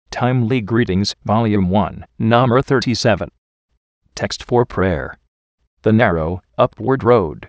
Timely Greetings, Volume 1, Number 37. Text for Prayer. The Narrow, Upward Road.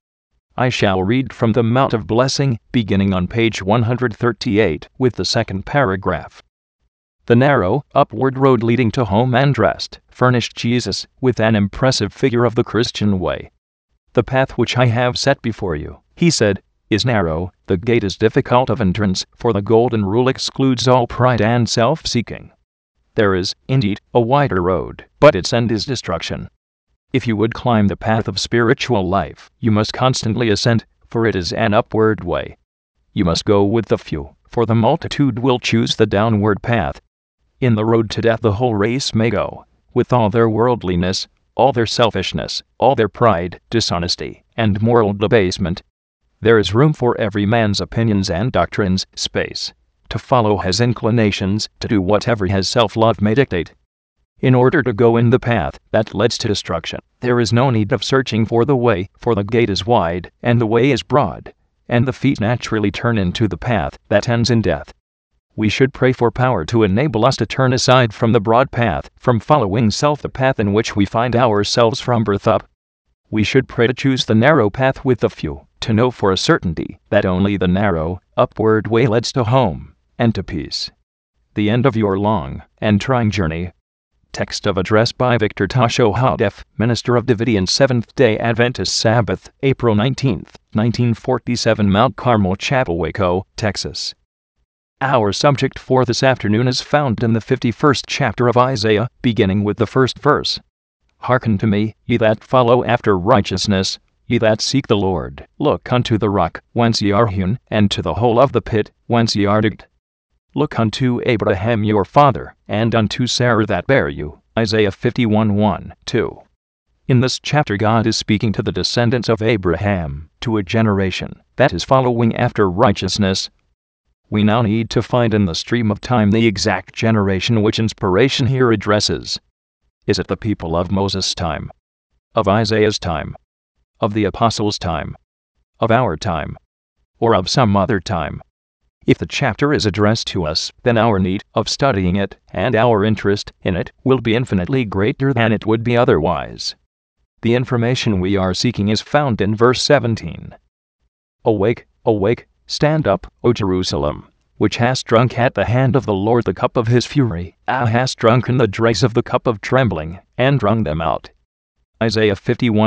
I shall read from the Mount of Blessing, beginning on page 138, with the second paragraph. The narrow, upward road leading to home and rest furnished Jesus with an impressive figure of the Christian way. The path which I have set before you, he said, is narrow, the gate is difficult of entrance, for the golden rule excludes all pride and self-seeking. There is, indeed, a wider road, but its end is destruction. If you would climb the path of spiritual life, you must constantly ascend, for it is an upward way. You must go with the few, for the multitude will choose the downward path. In the road to death the whole race may go, with all their worldliness, all their selfishness, all their pride, dishonesty, and moral debasement. There is room for every man's opinions and doctrines, space to follow his inclinations, to do whatever his self-love may dictate. In order to go in the path that leads to destruction, there is no need of searching for the way, for the gate is wide, and the way is broad, and the feet naturally turn into the path that ends in death. We should pray for power to enable us to turn aside from the broad path, from following self, the path in which we find ourselves from birth up. We should pray to choose the narrow path with the few, to know for a certainty that only the narrow, upward way leads to home and to peace. The end of your long and trying journey. Text of address by Victor Tasho Hadef, Minister of Davidian Seventh-day Adventist Sabbath, April 19, 1947, Mount Carmel Chapel, Waco, Texas. Our subject for this afternoon is found in the 51st chapter of Isaiah, beginning with the first verse. Hearken to me, ye that follow after righteousness, ye that seek the Lord. Look unto the rock, whence ye are hewn, and to the hole of the pit, whence ye are digged. Look unto Abraham your father, and unto Sarah that bare you. Isaiah 51:1-2. In this chapter God is speaking to the descendants of Abraham, to a generation that is following after righteousness. We now need to find in the stream of time the exact generation which inspiration here addresses. Is it the people of Moses' time? Of Isaiah's time? Of the apostles' time? Of our time? Or of some other time? If the chapter is addressed to us, then our need of studying it, and our interest in it, will be infinitely greater than it would be otherwise. The information we are seeking is found in verse 17. Awake, awake, stand up, O Jerusalem, which hast drunk at the hand of the Lord the cup of his fury. Thou hast drunken the dregs of the cup of trembling, and wrung them out. Isaiah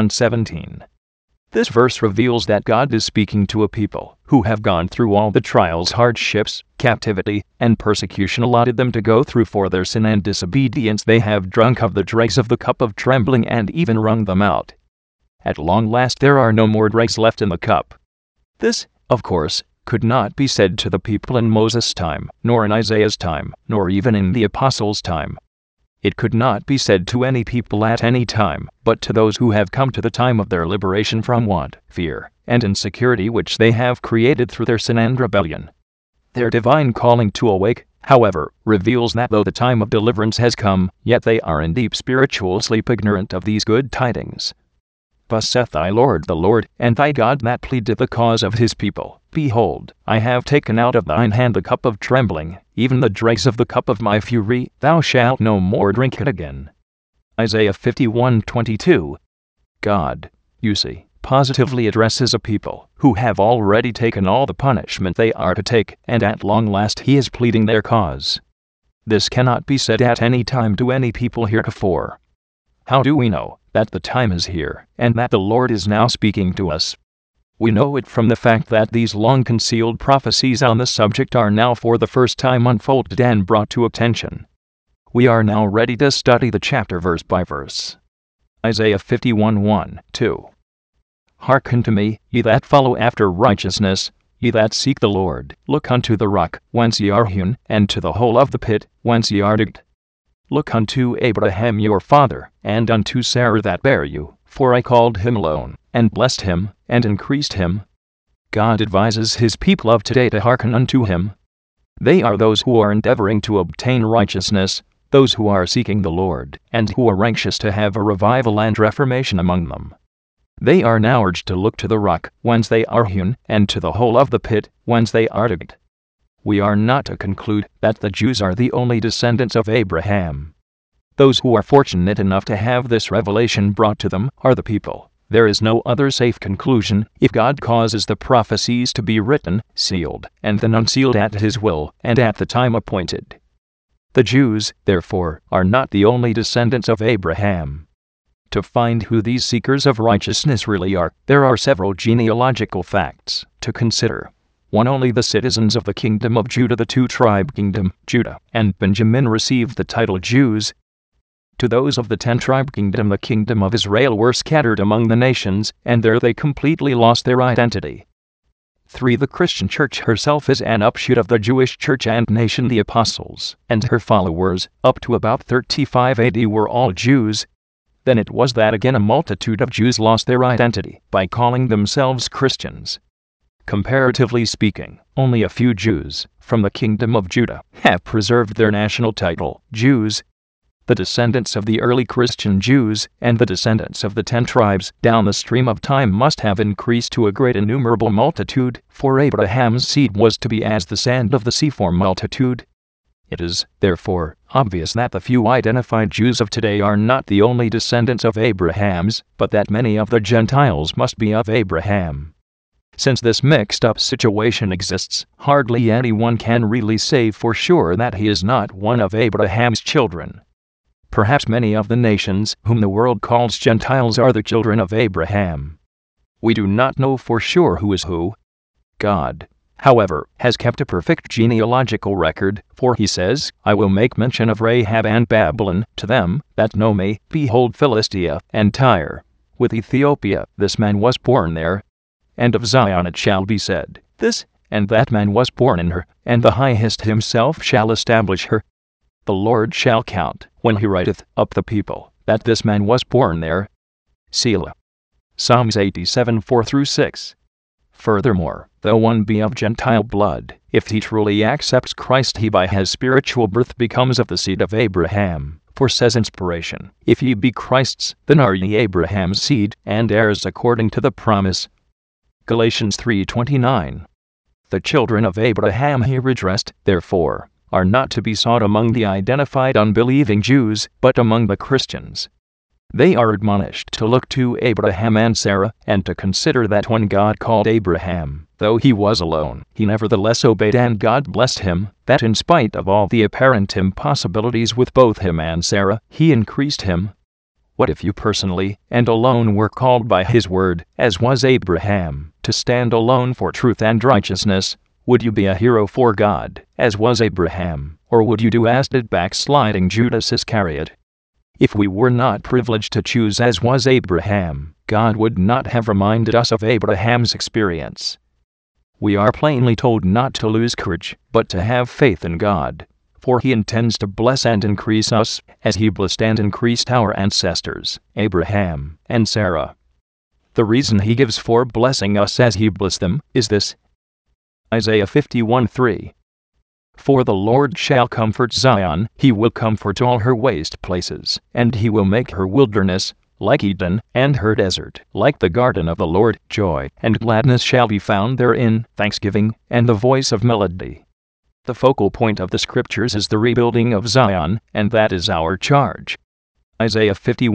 51:17. This verse reveals that God is speaking to a people who have gone through all the trials, hardships, captivity, and persecution allotted them to go through for their sin and disobedience. They have drunk of the dregs of the cup of trembling and even wrung them out. At long last there are no more dregs left in the cup. This, of course, could not be said to the people in Moses' time, nor in Isaiah's time, nor even in the apostles' time. It could not be said to any people at any time, but to those who have come to the time of their liberation from want, fear, and insecurity which they have created through their sin and rebellion. Their divine calling to awake, however, reveals that though the time of deliverance has come, yet they are in deep spiritual sleep, ignorant of these good tidings. Thus saith thy Lord the Lord, and thy God that pleadeth the cause of his people. Behold, I have taken out of thine hand the cup of trembling, even the dregs of the cup of my fury. Thou shalt no more drink it again. Isaiah 51:22. God, you see, positively addresses a people who have already taken all the punishment they are to take, and at long last he is pleading their cause. This cannot be said at any time to any people heretofore. How do we know that the time is here, and that the Lord is now speaking to us? We know it from the fact that these long-concealed prophecies on the subject are now for the first time unfolded and brought to attention. We are now ready to study the chapter verse by verse. Isaiah 51:1-2. Hearken to me, ye that follow after righteousness, ye that seek the Lord. Look unto the rock, whence ye are hewn, and to the hole of the pit, whence ye are digged. Look unto Abraham your father, and unto Sarah that bare you, for I called him alone, and blessed him, and increased him. God advises his people of today to hearken unto him. They are those who are endeavoring to obtain righteousness, those who are seeking the Lord, and who are anxious to have a revival and reformation among them. They are now urged to look to the rock, whence they are hewn, and to the hole of the pit, whence they are digged. We are not to conclude that the Jews are the only descendants of Abraham. Those who are fortunate enough to have this revelation brought to them are the people. There is no other safe conclusion if God causes the prophecies to be written, sealed, and then unsealed at His will and at the time appointed. The Jews, therefore, are not the only descendants of Abraham. To find who these seekers of righteousness really are, there are several genealogical facts to consider. 1. Only the citizens of the kingdom of Judah, the two-tribe kingdom, Judah and Benjamin, received the title Jews. To those of the 10-tribe kingdom, the kingdom of Israel, were scattered among the nations, and there they completely lost their identity. 3. The Christian church herself is an offshoot of the Jewish church and nation. The apostles and her followers, up to about 35 AD, were all Jews. Then it was that again a multitude of Jews lost their identity by calling themselves Christians. Comparatively speaking, only a few Jews from the kingdom of Judah have preserved their national title, Jews. The descendants of the early Christian Jews and the descendants of the 10 tribes down the stream of time must have increased to a great innumerable multitude, for Abraham's seed was to be as the sand of the sea for multitude. It is, therefore, obvious that the few identified Jews of today are not the only descendants of Abraham's, but that many of the Gentiles must be of Abraham. Since this mixed-up situation exists, hardly anyone can really say for sure that he is not one of Abraham's children. Perhaps many of the nations whom the world calls Gentiles are the children of Abraham. We do not know for sure who is who. God, however, has kept a perfect genealogical record, for He says, "I will make mention of Rahab and Babylon to them that know me. Behold, Philistia and Tyre, with Ethiopia, this man was born there. And of Zion it shall be said, this and that man was born in her, and the Highest Himself shall establish her. The Lord shall count, when He writeth up the people, that this man was born there." Selah. Psalms 87, 4-6. Furthermore, though one be of Gentile blood, if he truly accepts Christ, he by his spiritual birth becomes of the seed of Abraham. For says inspiration, "If ye be Christ's, then are ye Abraham's seed, and heirs according to the promise." Galatians 3:29. The children of Abraham here addressed, therefore, are not to be sought among the identified unbelieving Jews, but among the Christians. They are admonished to look to Abraham and Sarah, and to consider that when God called Abraham, though he was alone, he nevertheless obeyed, and God blessed him, that in spite of all the apparent impossibilities with both him and Sarah, He increased him. What if you personally, and alone, were called by His word, as was Abraham, to stand alone for truth and righteousness? Would you be a hero for God, as was Abraham, or would you do as did backsliding Judas Iscariot? If we were not privileged to choose as was Abraham, God would not have reminded us of Abraham's experience. We are plainly told not to lose courage, but to have faith in God, for He intends to bless and increase us, as He blessed and increased our ancestors, Abraham and Sarah. The reason He gives for blessing us as He blessed them is this. Isaiah 51:3. For the Lord shall comfort Zion, He will comfort all her waste places, and He will make her wilderness like Eden, and her desert like the garden of the Lord. Joy and gladness shall be found therein, thanksgiving, and the voice of melody. The focal point of the Scriptures is the rebuilding of Zion, and that is our charge. Isaiah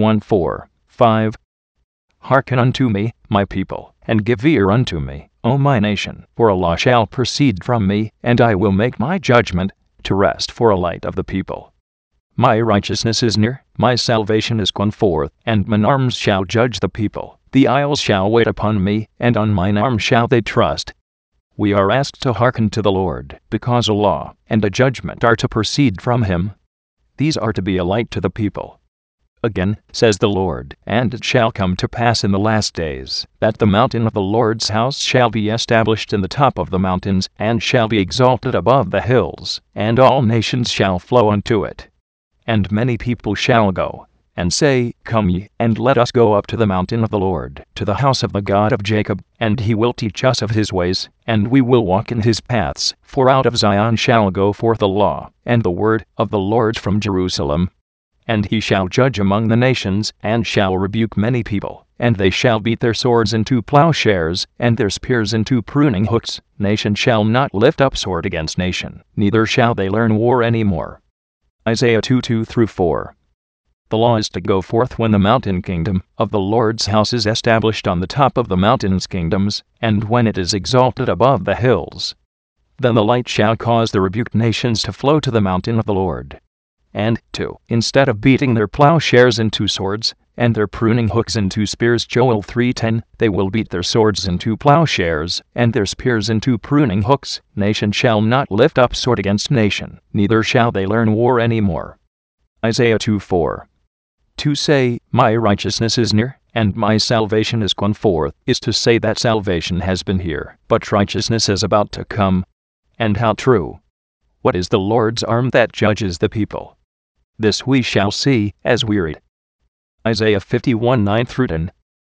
51:4-5. Hearken unto me, my people, and give ear unto me, O my nation, for a law shall proceed from me, and I will make my judgment to rest for a light of the people. My righteousness is near, my salvation is gone forth, and mine arms shall judge the people. The isles shall wait upon me, and on mine arm shall they trust. We are asked to hearken to the Lord, because a law and a judgment are to proceed from Him. These are to be a light to the people. Again, says the Lord, and it shall come to pass in the last days, that the mountain of the Lord's house shall be established in the top of the mountains, and shall be exalted above the hills, and all nations shall flow unto it. And many people shall go, and say, Come ye, and let us go up to the mountain of the Lord, to the house of the God of Jacob, and He will teach us of His ways, and we will walk in His paths. For out of Zion shall go forth the law, and the word of the Lord from Jerusalem. and he shall judge among the nations, and shall rebuke many people, and they shall beat their swords into plowshares, and their spears into pruning hooks. Nation shall not lift up sword against nation, neither shall they learn war any more. Isaiah 2:2-4. The law is to go forth when the mountain kingdom of the Lord's house is established on the top of the mountains kingdoms, and when it is exalted above the hills. Then the light shall cause the rebuked nations to flow to the mountain of the Lord. And, 2. Instead of beating their plowshares into swords, and their pruning hooks into spears, Joel 3:10, they will beat their swords into plowshares, and their spears into pruning hooks. Nation shall not lift up sword against nation, neither shall they learn war any more. Isaiah 2:4. To say, my righteousness is near, and my salvation is gone forth, is to say that salvation has been here, but righteousness is about to come. And how true! What is the Lord's arm that judges the people? This we shall see, as we read. Isaiah 51:9-10.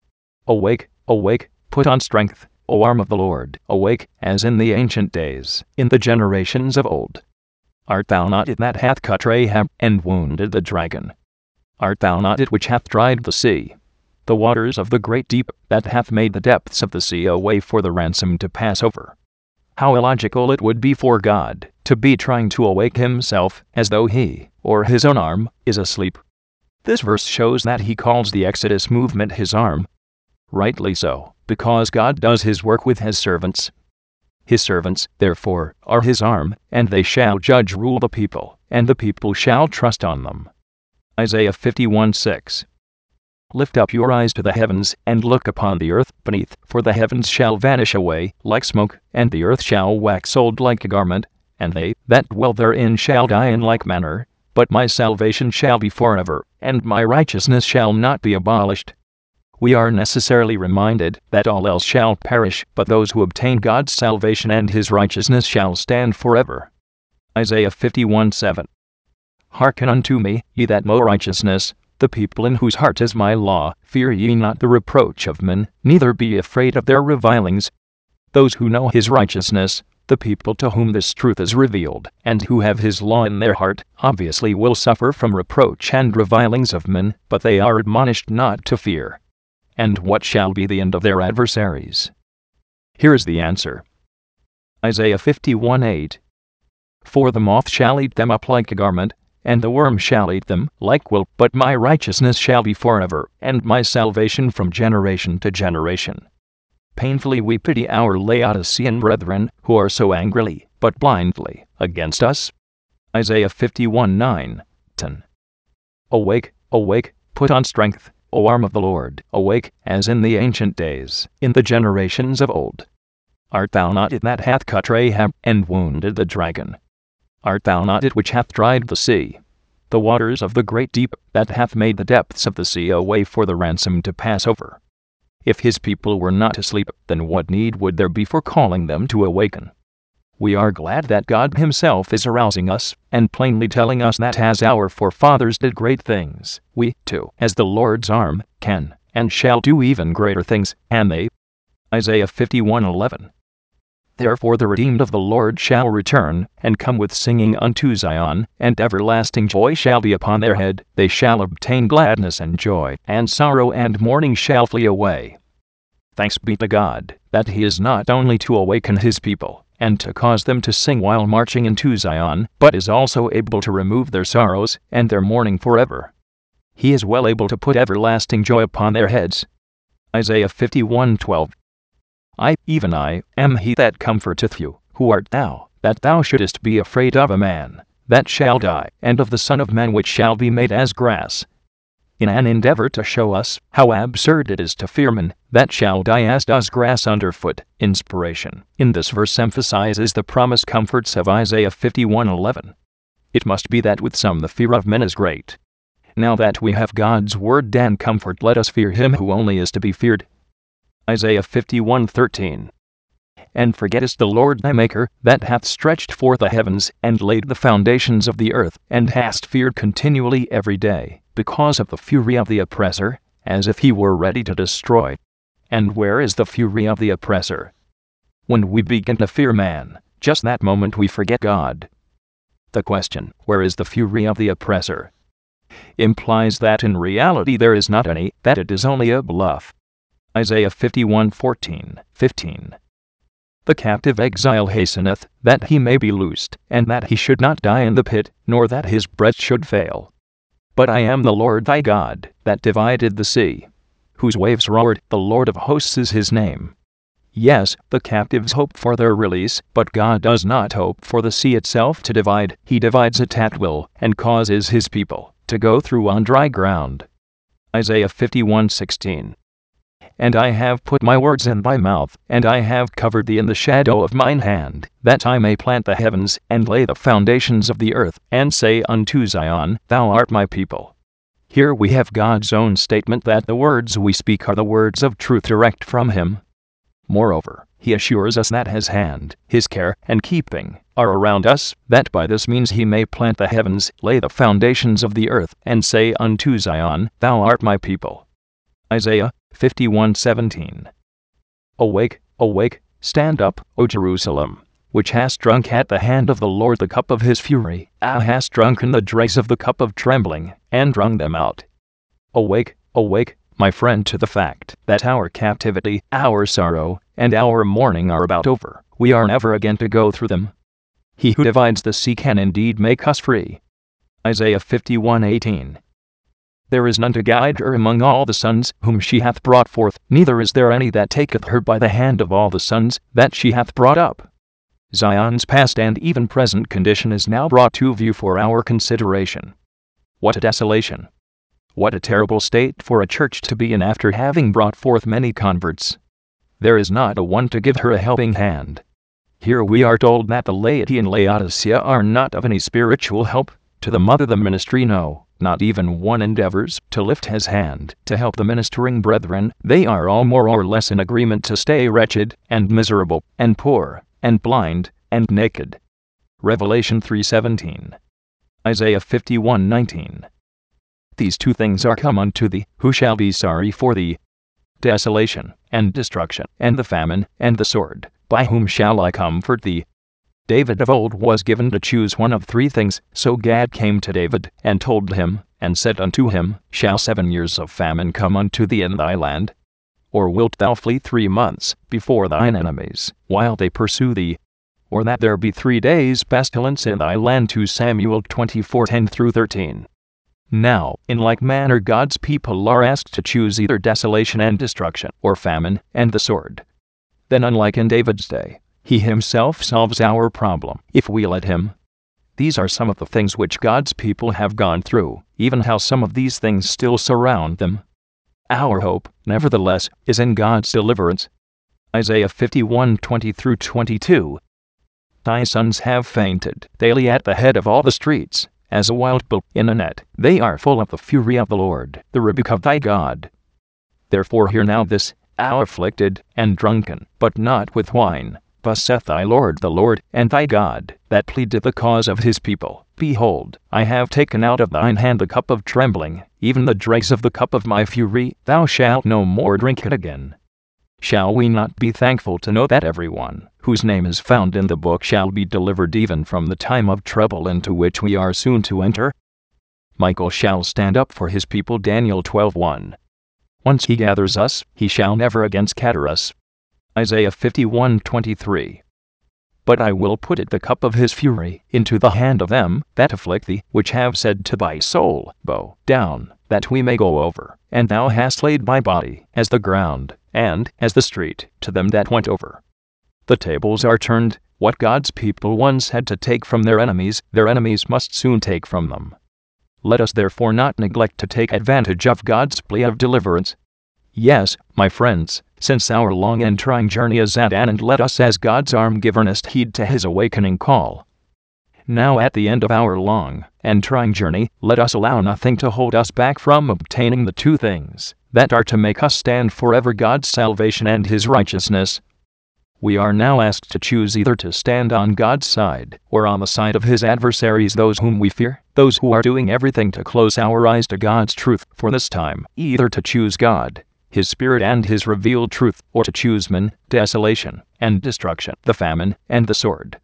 Awake, awake, put on strength, O arm of the Lord, awake, as in the ancient days, in the generations of old. Art thou not it that hath cut Rahab, and wounded the dragon? Art thou not it which hath dried the sea, the waters of the great deep, that hath made the depths of the sea a way for the ransom to pass over? How illogical it would be for God to be trying to awake himself, as though he, or his own arm, is asleep. This verse shows that he calls the Exodus movement his arm. Rightly so, because God does his work with his servants. His servants, therefore, are his arm, and they shall rule the people, and the people shall trust on them. Isaiah 51:6. Lift up your eyes to the heavens, and look upon the earth beneath, for the heavens shall vanish away like smoke, and the earth shall wax old like a garment, and they that dwell therein shall die in like manner. But my salvation shall be forever, and my righteousness shall not be abolished. We are necessarily reminded that all else shall perish, but those who obtain God's salvation and his righteousness shall stand forever. Isaiah 51:7. Hearken unto me, ye that mow righteousness, the people in whose heart is my law. Fear ye not the reproach of men, neither be afraid of their revilings. Those who know his righteousness, the people to whom this truth is revealed, and who have his law in their heart, obviously will suffer from reproach and revilings of men, but they are admonished not to fear. And what shall be the end of their adversaries? Here is the answer. Isaiah 51:8. For the moth shall eat them up like a garment, and the worm shall eat them like wool, but my righteousness shall be forever, and my salvation from generation to generation. Painfully we pity our Laodicean brethren, who are so angrily, but blindly, against us. Isaiah 51:9-10. Awake, awake, put on strength, O arm of the Lord, awake, as in the ancient days, in the generations of old. Art thou not it that hath cut Rahab, and wounded the dragon? Art thou not it which hath dried the sea, the waters of the great deep, that hath made the depths of the sea a way for the ransom to pass over? If his people were not asleep, then what need would there be for calling them to awaken? We are glad that God himself is arousing us, and plainly telling us that as our forefathers did great things, we, too, as the Lord's arm, can, and shall do even greater things, and they. Isaiah 51:11. Therefore the redeemed of the Lord shall return, and come with singing unto Zion, and everlasting joy shall be upon their head. They shall obtain gladness and joy, and sorrow and mourning shall flee away. Thanks be to God, that he is not only to awaken his people, and to cause them to sing while marching into Zion, but is also able to remove their sorrows and their mourning forever. He is well able to put everlasting joy upon their heads. Isaiah 51:12. I, even I, am he that comforteth you. Who art thou, that thou shouldest be afraid of a man that shall die, and of the Son of Man which shall be made as grass? In an endeavor to show us how absurd it is to fear men that shall die as does grass underfoot, inspiration in this verse emphasizes the promised comforts of Isaiah 51:11. It must be that with some the fear of men is great. Now that we have God's word and comfort, let us fear him who only is to be feared. Isaiah 51:13. And forgettest the Lord thy Maker, that hath stretched forth the heavens, and laid the foundations of the earth, and hast feared continually every day, because of the fury of the oppressor, as if he were ready to destroy. And where is the fury of the oppressor? When we begin to fear man, just that moment we forget God. The question, where is the fury of the oppressor? implies that in reality there is not any, that it is only a bluff. Isaiah 51:14, 15. The captive exile hasteneth, that he may be loosed, and that he should not die in the pit, nor that his breath should fail. But I am the Lord thy God, that divided the sea, whose waves roared, the Lord of hosts is his name. Yes, the captives hope for their release, but God does not hope for the sea itself to divide. He divides it at will, and causes his people to go through on dry ground. Isaiah 51:16. And I have put my words in thy mouth, and I have covered thee in the shadow of mine hand, that I may plant the heavens, and lay the foundations of the earth, and say unto Zion, Thou art my people. Here we have God's own statement that the words we speak are the words of truth direct from him. Moreover, he assures us that his hand, his care, and keeping are around us, that by this means he may plant the heavens, lay the foundations of the earth, and say unto Zion, Thou art my people. Isaiah 51:17. Awake, awake, stand up, O Jerusalem, which hast drunk at the hand of the Lord the cup of his fury. Thou hast drunken the dregs of the cup of trembling, and wrung them out. Awake, awake, my friend, to the fact that our captivity, our sorrow, and our mourning are about over. We are never again to go through them. He who divides the sea can indeed make us free. Isaiah 51:18. There is none to guide her among all the sons whom she hath brought forth, neither is there any that taketh her by the hand of all the sons that she hath brought up. Zion's past and even present condition is now brought to view for our consideration. What a desolation! What a terrible state for a church to be in after having brought forth many converts. There is not a one to give her a helping hand. Here we are told that the laity in Laodicea are not of any spiritual help to the mother the ministry, no, not even one endeavors to lift his hand to help the ministering brethren. They are all more or less in agreement to stay wretched, and miserable, and poor, and blind, and naked. Revelation 3:17. Isaiah 51:19. These two things are come unto thee, who shall be sorry for thee? Desolation, and destruction, and the famine, and the sword. By whom shall I comfort thee? David of old was given to choose one of three things, so Gad came to David, and told him, and said unto him, Shall 7 years of famine come unto thee in thy land? Or wilt thou flee 3 months before thine enemies, while they pursue thee? Or that there be 3 days pestilence in thy land? 2 Samuel 24:10-13. Now, in like manner God's people are asked to choose either desolation and destruction, or famine and the sword. Then, unlike in David's day, he himself solves our problem, if we let him. These are some of the things which God's people have gone through, even how some of these things still surround them. Our hope, nevertheless, is in God's deliverance. Isaiah 51:20-22. Thy sons have fainted daily at the head of all the streets, as a wild bull in a net. They are full of the fury of the Lord, the rebuke of thy God. Therefore hear now this, thou afflicted and drunken, but not with wine. Thus saith thy Lord the Lord, and thy God, that pleadeth the cause of his people. Behold, I have taken out of thine hand the cup of trembling, even the dregs of the cup of my fury. Thou shalt no more drink it again. Shall we not be thankful to know that everyone whose name is found in the book shall be delivered even from the time of trouble into which we are soon to enter? Michael shall stand up for his people. Daniel 12:1. Once he gathers us, he shall never again scatter us. Isaiah 51:23. But I will put it the cup of his fury into the hand of them that afflict thee, which have said to thy soul, Bow down, that we may go over. And thou hast laid my body as the ground, and as the street, to them that went over. The tables are turned. What God's people once had to take from their enemies must soon take from them. Let us therefore not neglect to take advantage of God's plea of deliverance. Yes, my friends, since our long and trying journey is at an end, let us as God's arm give earnest heed to his awakening call. Now at the end of our long and trying journey, let us allow nothing to hold us back from obtaining the two things that are to make us stand forever: God's salvation and his righteousness. We are now asked to choose either to stand on God's side, or on the side of his adversaries, those whom we fear, those who are doing everything to close our eyes to God's truth for this time, either to choose God, his Spirit and his revealed truth, or to choose man, desolation, and destruction, the famine, and the sword.